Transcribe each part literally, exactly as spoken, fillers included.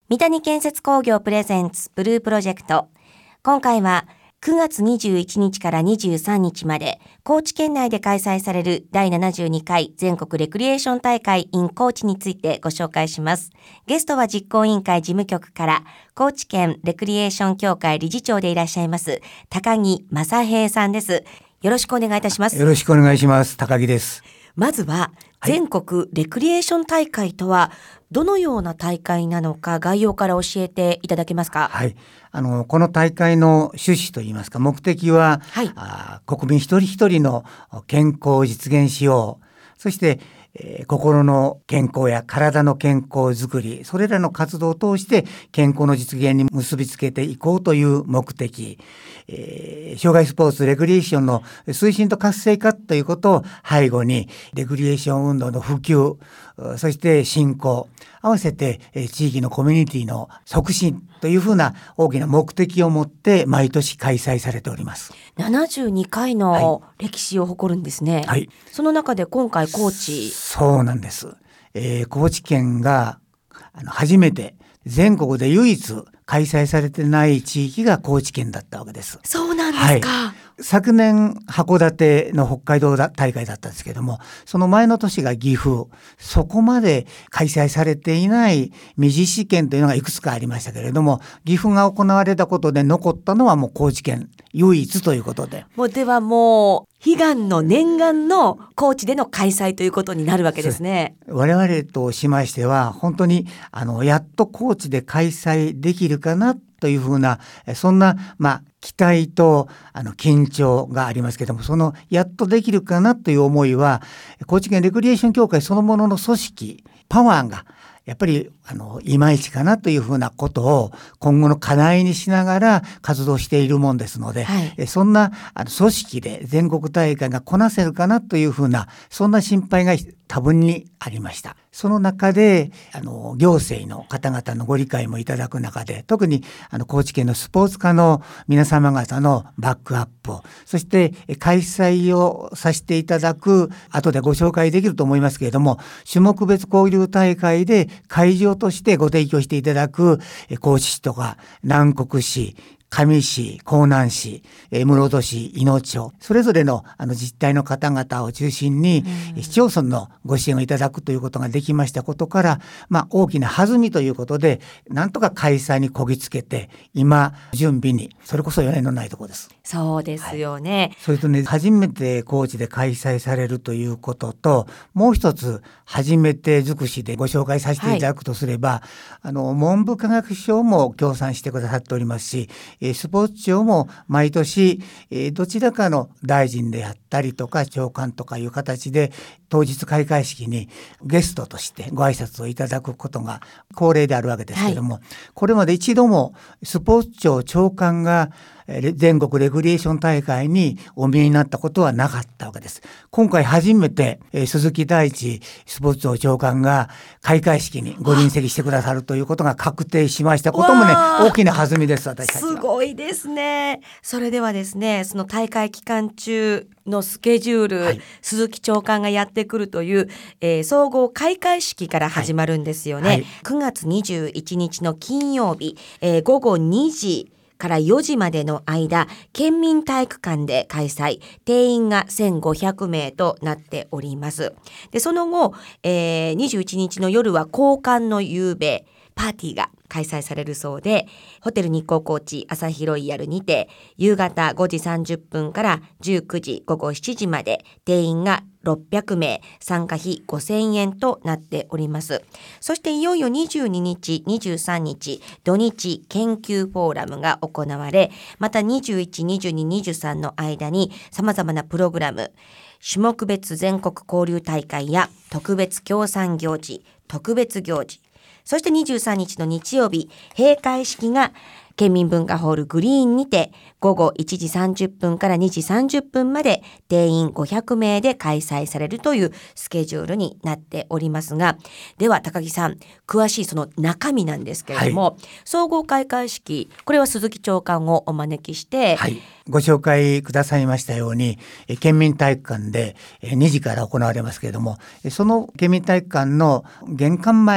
三谷建設工業プレゼンツブループロジェクト。今回はくがつにじゅういちにちからにじゅうさんにちまで高知県内で開催されるだいななじゅうにかい全国レクリエーション大会 in 高知についてご紹介します。ゲストは実行委員会事務局から高知県レクリエーション協会理事長でいらっしゃいます高木正平さんです。よろしくお願いいたします。 よろしくお願いします。高木です。 まずは全国レクリエーション大会とはどのような大会なのか概要から教えていただけますか。 はい、あのこの大会の趣旨といいますか目的は、はい、あ国民一人一人の健康を実現しよう、そして、えー、心の健康や体の健康づくり、それらの活動を通して健康の実現に結びつけていこうという目的、えー、障害スポーツレクリエーションの推進と活性化ということを背後にレクリエーション運動の普及、そして振興、合わせて地域のコミュニティの促進というふうな大きな目的を持って毎年開催されております。 ななじゅうにかいの歴史を誇るんですね。はい、その中で今回高知。 そうなんです。えー、高知県があの初めて全国で唯一開催されてない地域が高知県だったわけです。 そうなんですか。はい、 昨年函館の北海道大会だったんですけども、その前の年が岐阜、そこまで開催されていない未実施県というのがいくつかありましたけれども、岐阜が行われたことで残ったのはもう高知県唯一ということで、 もうではもう悲願の念願の高知での開催ということになるわけですね。 我々としましては本当にあのやっと高知で開催できるかなというふうな、そんなまあ期待とあの緊張がありますけども、そのやっとできるかなという思いは高知県レクリエーション協会そのものの組織パワーがやっぱりあのいまいちかなというふうなことを今後の課題にしながら活動しているもんですので、はい、そんなあの組織で全国大会がこなせるかなというふうなそんな心配が多分にありました。その中であの行政の方々のご理解もいただく中で、特にあの高知県のスポーツ課の皆様方のバックアップ、そして開催をさせていただく後でご紹介できると思いますけれども、種目別交流大会で会場としてご提供していただく高知市とか南国市、上市、江南市、室戸市、いの町、それぞれのあの自治体の方々を中心に市町村のご支援をいただくということができましたことから、まあ、大きな弾みということでなんとか開催にこぎつけて今準備に、それこそよねんのないところです。 そうですよね。はい、 それとね、初めて高知で開催されるということと、もう一つ初めて尽くしでご紹介させていただくとすれば、はい、あの文部科学省も協賛してくださっておりますし、スポーツ庁も毎年どちらかの大臣であったりとか長官とかいう形で当日開会式にゲストとしてご挨拶をいただくことが恒例であるわけですけれども、はい、これまで一度もスポーツ庁長官が全国レクリエーション大会にお見えになったことはなかったわけです。今回初めて鈴木大地スポーツ庁長官が開会式にご臨席してくださるということが確定しましたこともね、大きな弾みです。私たちはすごいですね。それではですね、その大会期間中のスケジュール、はい、鈴木長官がやってくるという、えー、総合開会式から始まるんですよね。はいはい、くがつにじゅういちにちの金曜日、えー、ごごにじからよじまでの間、県民体育館で開催、定員がせんごひゃくめいとなっております。で、その後、えー、にじゅういちにちの夜は交換の夕べパーティーが開催されるそうで、ホテル日光高知朝日ロイヤルにて夕方ごじさんじゅっぷんからじゅうくじごごしちじまで定員がろっぴゃくめい、参加費ごせんえんとなっております。そしていよいよにじゅうににち、にじゅうさんにち土日研究フォーラムが行われ、またにじゅういち、にじゅうに、にじゅうさんの間に様々なプログラム、種目別全国交流大会や特別協賛行事、特別行事、そしてにじゅうさんにちの日曜日、閉会式が県民文化ホールグリーンにてごごいちじさんじゅっぷんからにじさんじゅっぷんまで定員ごひゃくめいで開催されるというスケジュールになっておりますが、では高木さん、詳しいその中身なんですけれども、はい、総合開会式、これは鈴木長官をお招きして、 はい、ご紹介くださいましたように県民体育館でにじから行われますけれども、その県民体育館の玄関前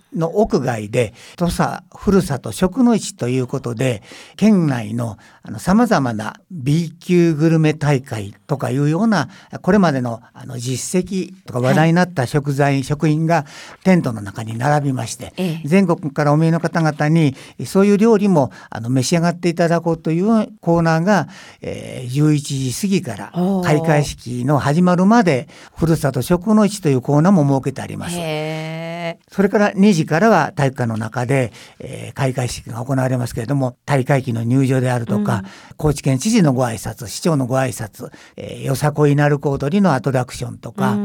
の屋外で土佐ふるさと食の市ということで、県内のさまざまな B 級グルメ大会とかいうようなこれまでのあの実績とか話題になった食材、はい、食品がテントの中に並びまして、ええ、全国からお見えの方々にそういう料理もあの召し上がっていただこうというコーナーが、えー、じゅういちじ過ぎから開会式の始まるまでふるさと食の市というコーナーも設けてあります。それからにじからは体育館の中で、えー、開会式が行われますけれども、大会旗の入場であるとか、うん、高知県知事のご挨拶、市長のご挨拶、えー、よさこい鳴子踊りのアトラクションとか、うん、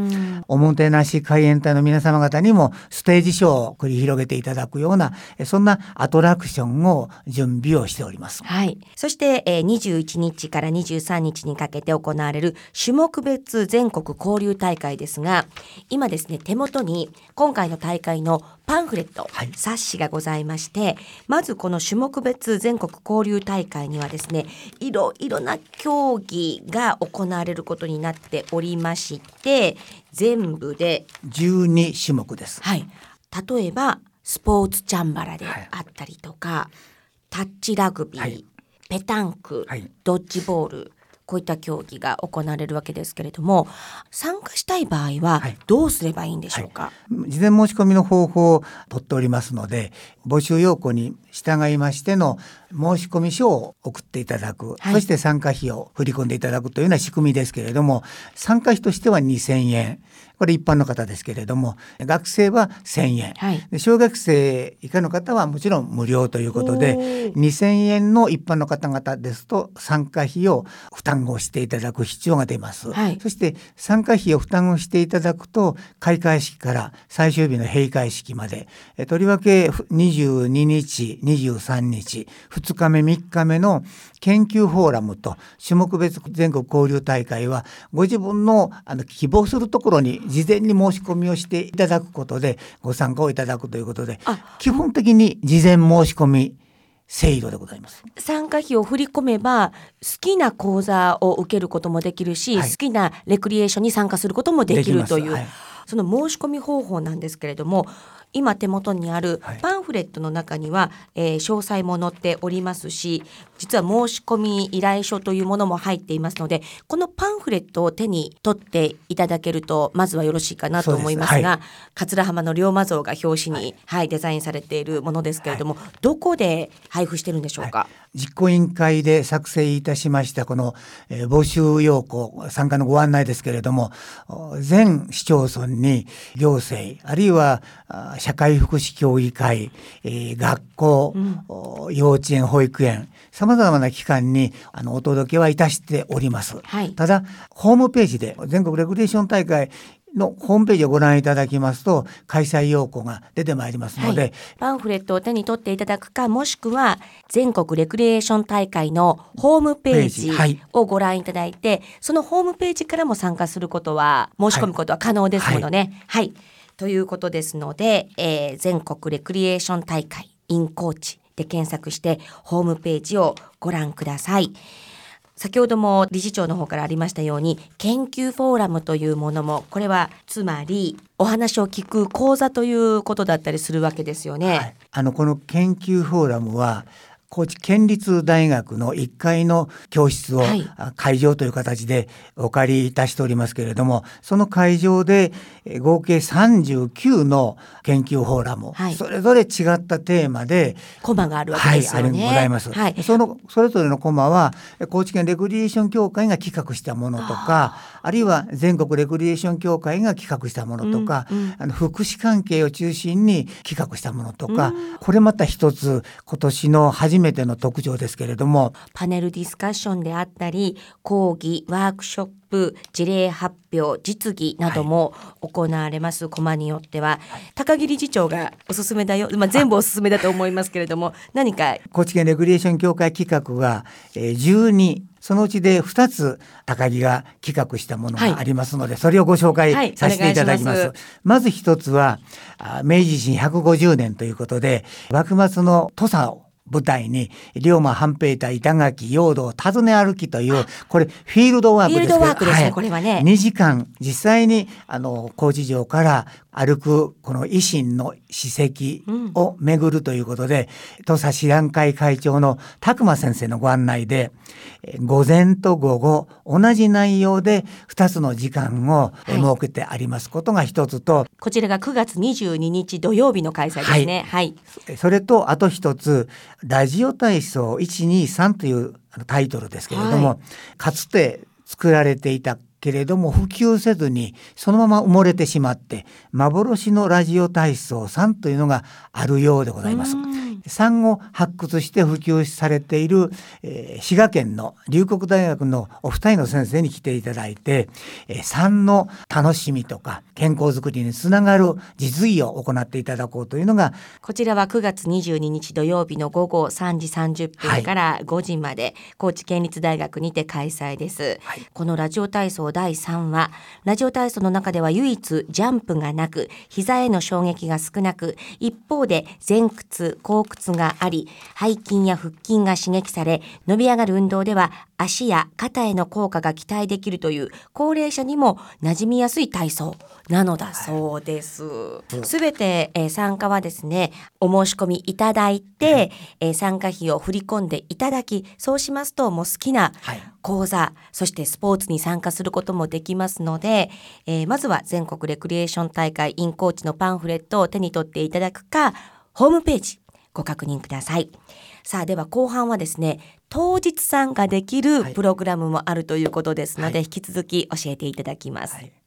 おもてなし海援隊の皆様方にもステージショーを繰り広げていただくような、そんなアトラクションを準備をしております。 はい、そして、えー、にじゅういちにちからにじゅうさんにちにかけて行われる種目別全国交流大会ですが、今ですね、手元に今回の大会のパンフレット、はい、冊子がございまして、まずこの種目別全国交流大会にはですね、いろいろな競技が行われることになっておりまして、全部でじゅうにしゅもくです。 はい、例えばスポーツチャンバラであったりとか、はい、タッチラグビー、はい、ペタンク、はい、ドッジボール、こういった競技が行われるわけですけれども、参加したい場合はどうすればいいんでしょうか。 はいはい、事前申し込みの方法を取っておりますので、募集要項に従いましての申し込み書を送っていただく、はい、そして参加費を振り込んでいただくというような仕組みですけれども、参加費としてはにせんえん、これ一般の方ですけれども、学生はせんえん、はい、で小学生以下の方はもちろん無料ということで、にせんえんの一般の方々ですと参加費を負担をしていただく必要が出ます。はい、そして参加費を負担をしていただくと、開会式から最終日の閉会式まで、とりわけにじゅうににちにじゅうさんにちふつかめみっかめの研究フォーラムと種目別全国交流大会は、ご自分のあの希望するところに事前に申し込みをしていただくことでご参加をいただくということで、基本的に事前申し込み制度でございます。 参加費を振り込めば好きな講座を受けることもできるし、はい、好きなレクリエーションに参加することもできるという、はい、その申し込み方法なんですけれども、今手元にあるパンフレットの中には、はい、えー、詳細も載っておりますし、実は申し込み依頼書というものも入っていますので、このパンフレットを手に取っていただけるとまずはよろしいかなと思いますが、はい、桂浜の龍馬像が表紙に、はいはい、デザインされているものですけれども、はい、どこで配布してるんでしょうか。はい、 実行委員会で作成いたしましたこの、えー、募集要項参加のご案内ですけれども、全市町村に行政あるいは社会福祉協議会、えー、学校、うん、幼稚園保育園、さまざまな機関にあのお届けはいたしております。はい、ただホームページで全国レクリエーション大会のホームページをご覧いただきますと開催要項が出てまいりますので、はい、 パンフレットを手に取っていただくか、もしくは全国レクリエーション大会のホームページをご覧いただいて、はい、そのホームページからも参加することは申し込むことは可能ですものね。はい、はい、ということですので、えー、全国レクリエーション大会 in 高知で検索してホームページをご覧ください。先ほども理事長の方からありましたように、研究フォーラムというものも、これはつまりお話を聞く講座ということだったりするわけですよね。はい、 あのこの研究フォーラムは高知県立大学のいっかいの教室を、はい、会場という形でお借りいたしておりますけれども、その会場で合計さんじゅうきゅうの研究フォーラム、はい、それぞれ違ったテーマでコマがあるわけですよね。 はい、ありございます。はい、そのそれぞれのコマは高知県レクリエーション協会が企画したものとか、あ, あるいは全国レクリエーション協会が企画したものとか、うんうん、あの福祉関係を中心に企画したものとか、うん、これまた一つ今年の初めての特徴ですけれども、 パネルディスカッションであったり講義ワークショップ事例発表実技なども行われます。コマによっては、はい、高木理事長がおすすめだよ、まあ、全部おすすめだと思いますけれども、何か高知県レクリエーション協会企画が、えー、じゅうに、そのうちでふたつ高木が企画したものがありますので、はい、それをご紹介させていただきます。はい、ま, まず一つは明治維新ひゃくごじゅうねんということで、幕末の土佐を舞台に龍馬半平太板垣陽道訪ね歩きという、これフィールドワークですけど、 フィールドワークですね、はい、これはねにじかん実際にあの高知城から歩くこの維新の史跡を巡るということで、うん、土佐師団会会長の拓磨先生のご案内で午前と午後同じ内容でふたつの時間を設けてありますことが一つと、はい、 こちらがくがつにじゅうににち土曜日の開催ですね。はい、 はい、それとあと一つラジオ体操いちにさんというタイトルですけれども、はい、かつて作られていたけれども普及せずにそのまま埋もれてしまって幻のラジオ体操さんというのがあるようでございます。さんを発掘して普及されている、えー、滋賀県の龍谷大学のお二人の先生に来ていただいて、えー、さんの楽しみとか健康づくりにつながる実技を行っていただこうというのが、 こちらはくがつにじゅうににち土曜日の午後さんじさんじゅっぷんからごじまで、はい、高知県立大学にて開催です、はい、このラジオ体操だいさんはラジオ体操の中では唯一ジャンプがなく膝への衝撃が少なく、一方で前屈後屈があり背筋や腹筋が刺激され伸び上がる運動では足や肩への効果が期待できるという高齢者にも馴染みやすい体操なのだそうです。すべ、はい、て、えー、参加はですねお申し込みいただいて、はい、えー、参加費を振り込んでいただき、そうしますともう好きな講座、はい、そしてスポーツに参加することもできますので、えー、まずは全国レクリエーション大会 in 高知のパンフレットを手に取っていただくかホームページご確認ください。さあでは後半はですね当日参加できるプログラムもあるということですので、はい、引き続き教えていただきます。はい、